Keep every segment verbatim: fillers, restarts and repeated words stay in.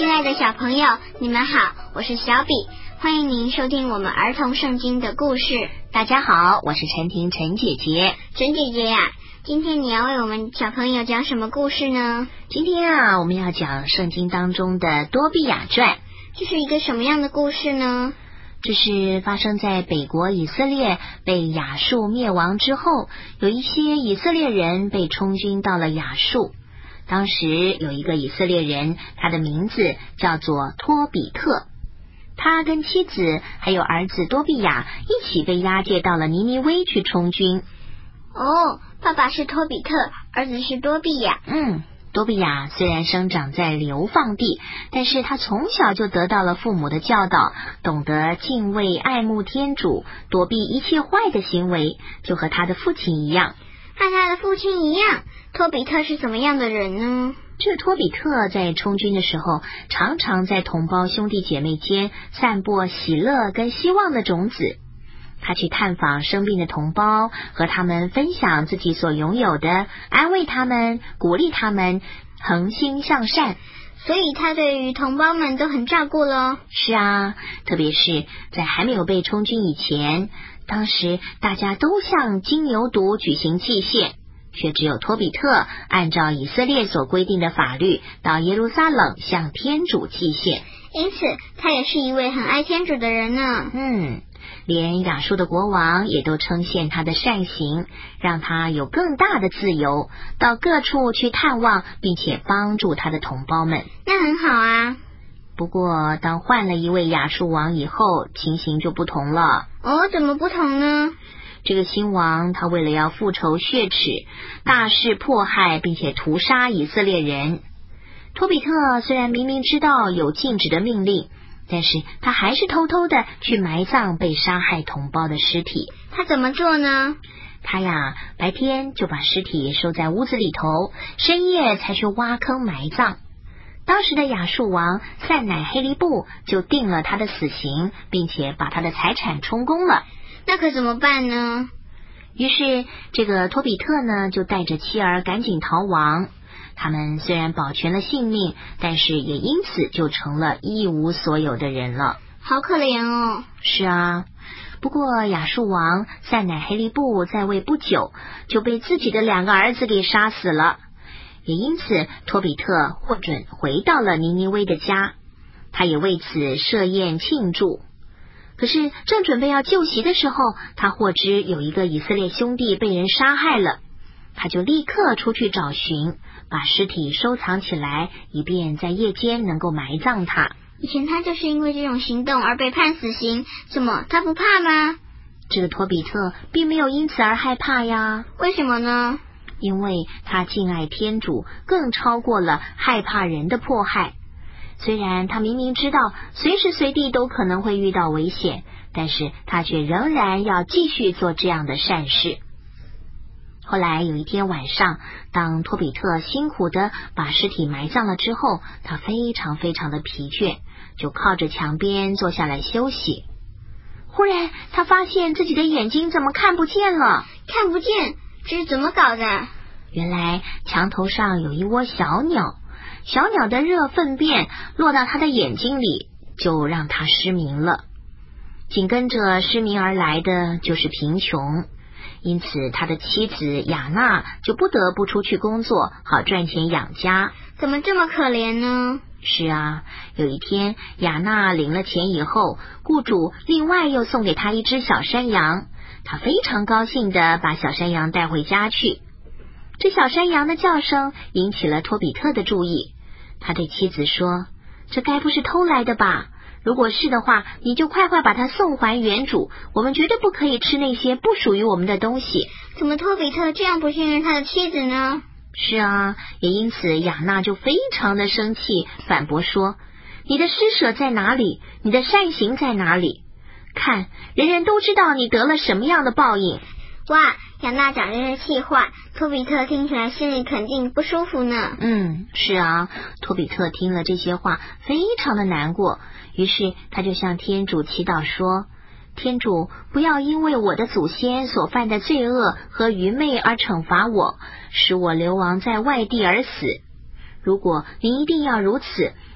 亲爱的小朋友，你们好，我是小比，欢迎您收听我们儿童圣经的故事。 大家好，我是陈婷陈姐姐。 陈姐姐呀、啊，今天你要为我们小朋友讲什么故事呢？ 今天啊，我们要讲圣经当中的多比亚传。 这是一个什么样的故事呢？ 这是发生在北国以色列被亚述灭亡之后，有一些以色列人被充军到了亚述。当时有一个以色列人，他的名字叫做托比特，他跟妻子还有儿子多比亚一起被押解到了尼尼微去充军。 哦，爸爸是托比特，儿子是多比亚。 嗯，多比亚虽然生长在流放地，但是他从小就得到了父母的教导，懂得敬畏爱慕天主，躲避一切坏的行为，就和他的父亲一样。 和他的父亲一样，托比特是怎么样的人呢？ 这托比特在充军的时候，常常在同胞兄弟姐妹间散播喜乐跟希望的种子。他去探访生病的同胞，和他们分享自己所拥有的，安慰他们，鼓励他们，恒心向善。 所以他对于同胞们都很照顾咯。 是啊，特别是在还没有被充军以前，当时大家都向金牛犊举行祭献，却只有托比特按照以色列所规定的法律到耶路撒冷向天主祭献。 因此他也是一位很爱天主的人呢。 嗯，连亚述的国王也都称羡他的善行，让他有更大的自由，到各处去探望，并且帮助他的同胞们。 那很好啊。 不过当换了一位亚述王以后，情形就不同了。 哦，怎么不同呢？ 这个新王他为了要复仇血耻，大肆迫害并且屠杀以色列人。托比特虽然明明知道有禁止的命令，但是他还是偷偷的去埋葬被杀害同胞的尸体。 他怎么做呢？ 他呀，白天就把尸体收在屋子里头，深夜才去挖坑埋葬。当时的亚述王塞乃黑利布就定了他的死刑，并且把他的财产充公了。 那可怎么办呢？ 于是这个托比特呢，就带着妻儿赶紧逃亡。他们虽然保全了性命，但是也因此就成了一无所有的人了。 好可怜哦。 是啊，不过亚述王塞乃黑利布在位不久，就被自己的两个儿子给杀死了。也因此托比特获准回到了尼尼微的家，他也为此设宴庆祝。可是正准备要就席的时候，他获知有一个以色列兄弟被人杀害了，他就立刻出去找寻，把尸体收藏起来，以便在夜间能够埋葬他。 以前他就是因为这种行动而被判死刑，怎么他不怕吗？ 这个托比特并没有因此而害怕呀。 为什么呢？ 因为他敬爱天主，更超过了害怕人的迫害。虽然他明明知道随时随地都可能会遇到危险，但是他却仍然要继续做这样的善事。后来有一天晚上，当托比特辛苦的把尸体埋葬了之后，他非常非常的疲倦，就靠着墙边坐下来休息。忽然他发现自己的眼睛怎么看不见了。 看不见？这是怎么搞的？ 原来墙头上有一窝小鸟，小鸟的热粪便落到他的眼睛里，就让他失明了。紧跟着失明而来的就是贫穷，因此他的妻子雅娜就不得不出去工作，好赚钱养家。 怎么这么可怜呢？ 是啊，有一天雅娜领了钱以后，雇主另外又送给他一只小山羊，他非常高兴地把小山羊带回家去。这小山羊的叫声引起了托比特的注意，他对妻子说，这该不是偷来的吧？如果是的话，你就快快把它送还原主，我们绝对不可以吃那些不属于我们的东西。 怎么托比特这样不信任他的妻子呢？ 是啊，也因此雅娜就非常的生气，反驳说，你的施舍在哪里？你的善行在哪里？看，人人都知道你得了什么样的报应。 哇，雅娜讲这些气话，托比特听起来心里肯定不舒服呢。 嗯，是啊，托比特听了这些话非常的难过，于是他就向天主祈祷说，天主，不要因为我的祖先所犯的罪恶和愚昧而惩罚我，使我流亡在外地而死。如果您一定要如此，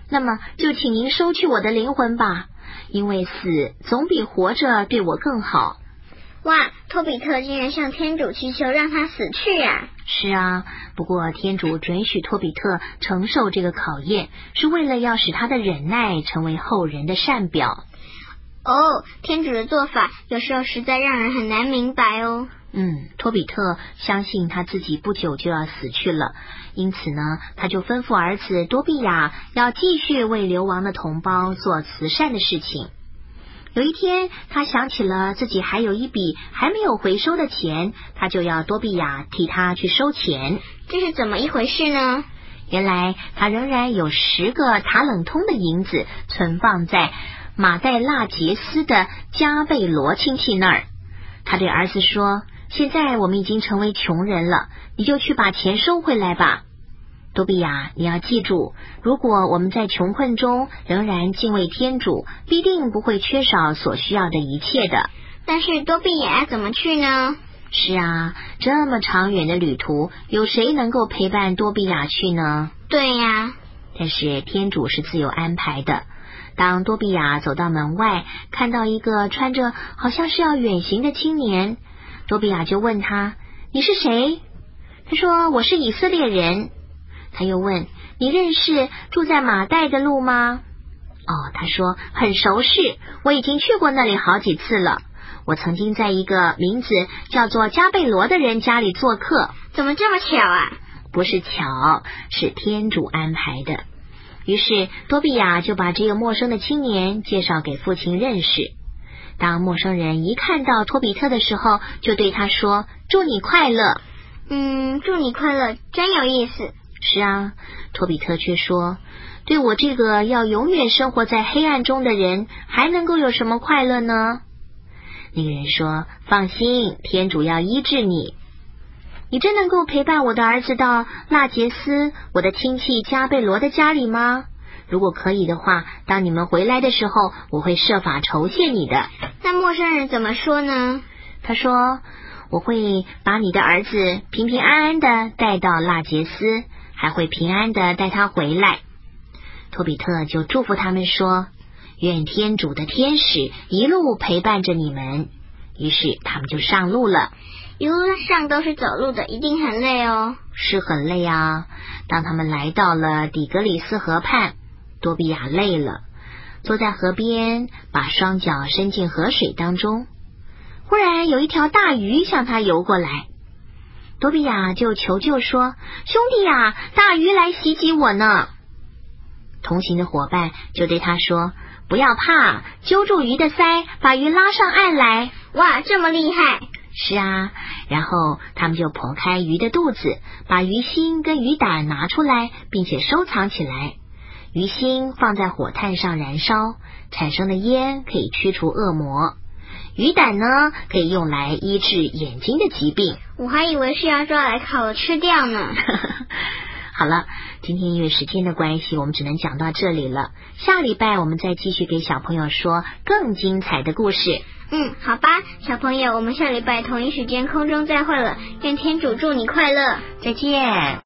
那么就请您收去我的灵魂吧，因为死总比活着对我更好。 哇，托比特竟然向天主祈求让他死去啊！ 是啊，不过天主准许托比特承受这个考验，是为了要使他的忍耐成为后人的善表。 哦，天主的做法有时候实在让人很难明白哦。 嗯，托比特相信他自己不久就要死去了，因此呢，他就吩咐儿子多比亚要继续为流亡的同胞做慈善的事情。有一天，他想起了自己还有一笔还没有回收的钱，他就要多比亚替他去收钱。 这是怎么一回事呢？ 原来他仍然有十个塔冷通的银子存放在马代腊杰斯的加贝罗亲戚那儿。他对儿子说，现在我们已经成为穷人了，你就去把钱收回来吧。多比亚，你要记住，如果我们在穷困中仍然敬畏天主，必定不会缺少所需要的一切的。 但是多比亚要怎么去呢？ 是啊，这么长远的旅途，有谁能够陪伴多比亚去呢？ 对呀， 但是天主是自有安排的。当多比亚走到门外，看到一个穿着好像是要远行的青年，多比亚就问他，你是谁？他说，我是以色列人。他又问，你认识住在马代的路吗？哦，他说，很熟识，我已经去过那里好几次了。我曾经在一个名字叫做加贝罗的人家里做客。 怎么这么巧啊？ 不是巧，是天主安排的。于是多比亚就把这个陌生的青年介绍给父亲认识。当陌生人一看到托比特的时候，就对他说，祝你快乐。 嗯，祝你快乐，真有意思。 是啊，托比特却说，对我这个要永远生活在黑暗中的人，还能够有什么快乐呢？那个人说，放心，天主要医治你。你真能够陪伴我的儿子到拉杰斯，我的亲戚加贝罗的家里吗？如果可以的话，当你们回来的时候，我会设法酬谢你的。 那陌生人怎么说呢？ 他说，我会把你的儿子平平安安的带到拉杰斯，还会平安的带他回来。托比特就祝福他们说，愿天主的天使一路陪伴着你们。于是他们就上路了。 一路上都是走路的，一定很累哦。 是很累啊。当他们来到了底格里斯河畔，多比亚累了，坐在河边，把双脚伸进河水当中。忽然有一条大鱼向他游过来，多比亚就求救说，兄弟呀，大鱼来袭击我呢。同行的伙伴就对他说，不要怕，揪住鱼的鳃，把鱼拉上岸来。 哇，这么厉害！ 是啊，然后他们就剖开鱼的肚子，把鱼心跟鱼胆拿出来，并且收藏起来。鱼心放在火炭上燃烧，产生的烟可以驱除恶魔。鱼胆呢，可以用来医治眼睛的疾病。 我还以为是要抓来烤了吃掉呢。 好了，今天因为时间的关系，我们只能讲到这里了。下礼拜我们再继续给小朋友说更精彩的故事。 嗯，好吧，小朋友，我们下礼拜同一时间空中再会了。愿天主祝你快乐， 再见。